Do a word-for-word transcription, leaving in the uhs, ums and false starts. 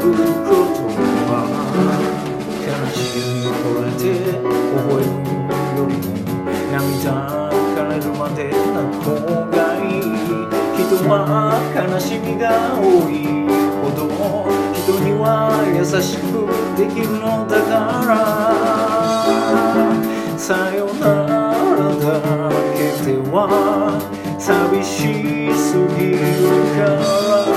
ことは悲しみこらえて覚えるよりも涙枯れるまで泣く方がいい。人は悲しみが多いほど人には優しくできるのだから、さよならだけでは寂しすぎるから